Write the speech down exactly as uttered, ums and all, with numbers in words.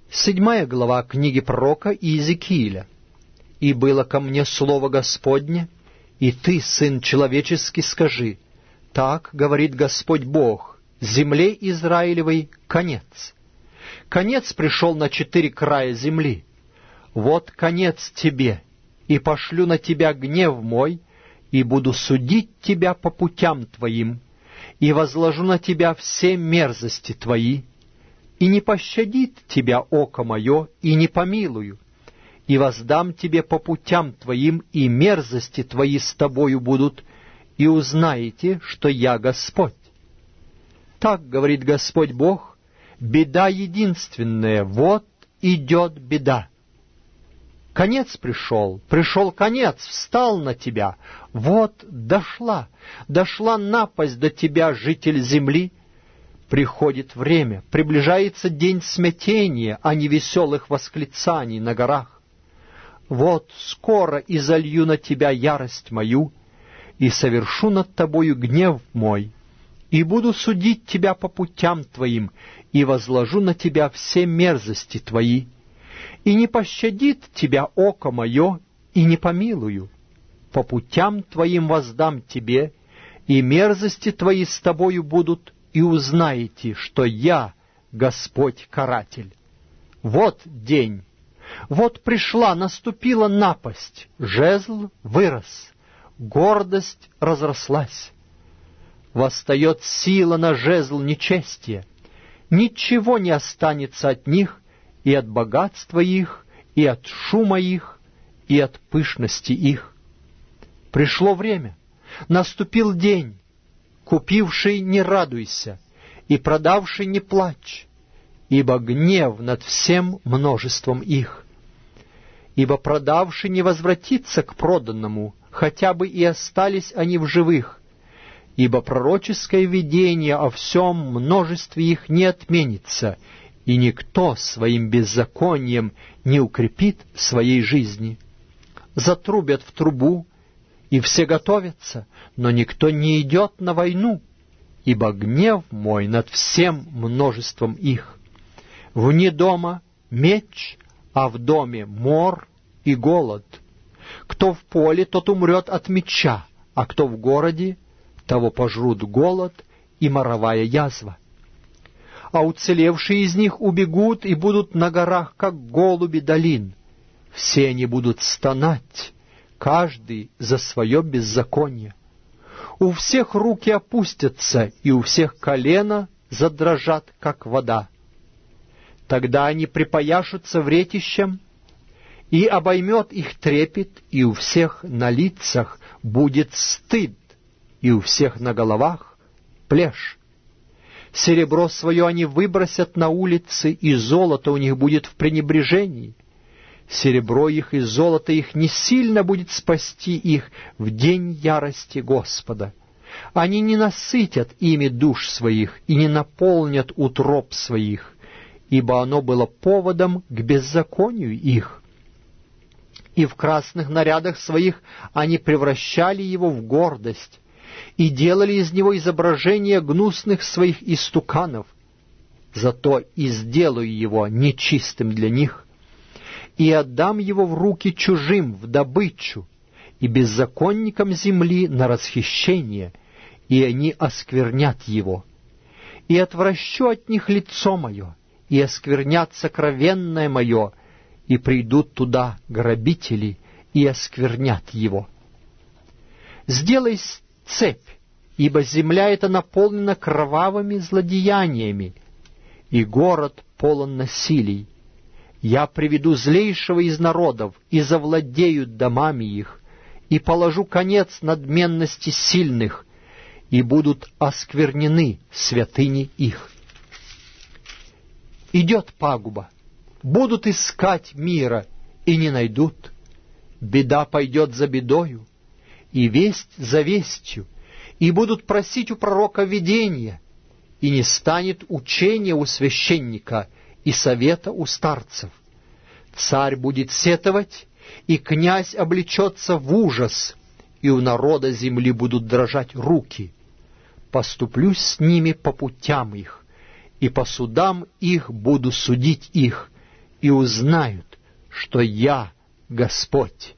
Седьмая глава книги пророка Иезекииля. «И было ко мне слово Господне, и ты, сын человеческий, скажи, так говорит Господь Бог, земле Израилевой конец. Конец пришел на четыре края земли. Вот конец тебе, и пошлю на тебя гнев мой, и буду судить тебя по путям твоим, и возложу на тебя все мерзости твои, и не пощадит тебя око мое, и не помилую, и воздам тебе по путям твоим, и мерзости твои с тобою будут, и узнаете, что я Господь. Так говорит Господь Бог, беда единственная, вот идет беда. Конец пришел, пришел конец, встал на тебя, вот дошла, дошла напасть до тебя, житель земли. Приходит время, приближается день смятения, а не веселых восклицаний на горах. Вот скоро изолью на тебя ярость мою, и совершу над тобою гнев мой, и буду судить тебя по путям твоим, и возложу на тебя все мерзости твои, и не пощадит тебя око мое, и не помилую. По путям твоим воздам тебе, и мерзости твои с тобою будут, и узнаете, что я Господь-каратель. Вот день, вот пришла, наступила напасть, жезл вырос, гордость разрослась. Восстает сила на жезл нечестия, ничего не останется от них, и от богатства их, и от шума их, и от пышности их. Пришло время, наступил день, купивший не радуйся, и продавший не плачь, ибо гнев над всем множеством их. Ибо продавший не возвратится к проданному, хотя бы и остались они в живых, ибо пророческое видение о всем множестве их не отменится, и никто своим беззаконием не укрепит своей жизни. Затрубят в трубу, и все готовятся, но никто не идет на войну, ибо гнев мой над всем множеством их. Вне дома меч, а в доме мор и голод. Кто в поле, тот умрет от меча, а кто в городе, того пожрут голод и моровая язва. А уцелевшие из них убегут и будут на горах, как голуби долин. Все они будут стонать, каждый за свое беззаконие. У всех руки опустятся, и у всех колено задрожат, как вода. Тогда они припояшутся вретищем, и обоймет их трепет, и у всех на лицах будет стыд, и у всех на головах плешь. Серебро свое они выбросят на улицы, и золото у них будет в пренебрежении. Серебро их и золото их не сильно будет спасти их в день ярости Господа. Они не насытят ими душ своих и не наполнят утроб своих, ибо оно было поводом к беззаконию их. И в красных нарядах своих они превращали его в гордость и делали из него изображение гнусных своих истуканов. Зато и сделаю его нечистым для них, и отдам его в руки чужим, в добычу, и беззаконникам земли на расхищение, и они осквернят его. И отвращу от них лицо мое, и осквернят сокровенное мое, и придут туда грабители, и осквернят его. Сделай цепь, ибо земля эта наполнена кровавыми злодеяниями, и город полон насилий. Я приведу злейшего из народов, и завладею домами их, и положу конец надменности сильных, и будут осквернены святыни их. Идет пагуба, будут искать мира, и не найдут. Беда пойдет за бедою, и весть за вестью, и будут просить у пророка видения, и не станет учения у священника, и совета у старцев. Царь будет сетовать, и князь облечется в ужас, и у народа земли будут дрожать руки. Поступлю с ними по путям их, и по судам их буду судить их, и узнают, что я Господь».